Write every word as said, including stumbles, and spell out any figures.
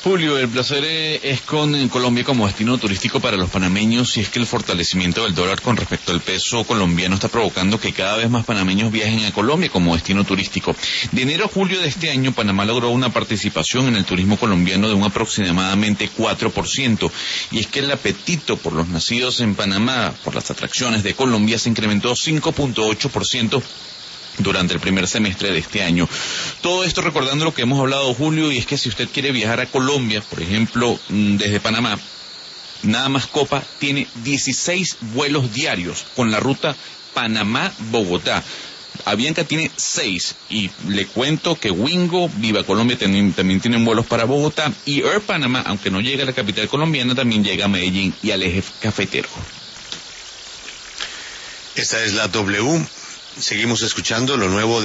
Julio, el placer es con Colombia como destino turístico para los panameños, y es que el fortalecimiento del dólar con respecto al peso colombiano está provocando que cada vez más panameños viajen a Colombia como destino turístico. De enero a julio de este año, Panamá logró una participación en el turismo colombiano de un aproximadamente cuatro por ciento, y es que el apetito por los nacidos en Panamá, por las atracciones de Colombia, se incrementó cinco punto ocho por ciento durante el primer semestre de este año. Todo esto recordando lo que hemos hablado, Julio, y es que si usted quiere viajar a Colombia, por ejemplo, desde Panamá, nada más Copa tiene dieciséis vuelos diarios con la ruta Panamá-Bogotá. Avianca tiene seis, y le cuento que Wingo, Viva Colombia también, también tienen vuelos para Bogotá, y Air Panamá, aunque no llega a la capital colombiana, también llega a Medellín y al eje cafetero. Esta es la W. Seguimos escuchando lo nuevo de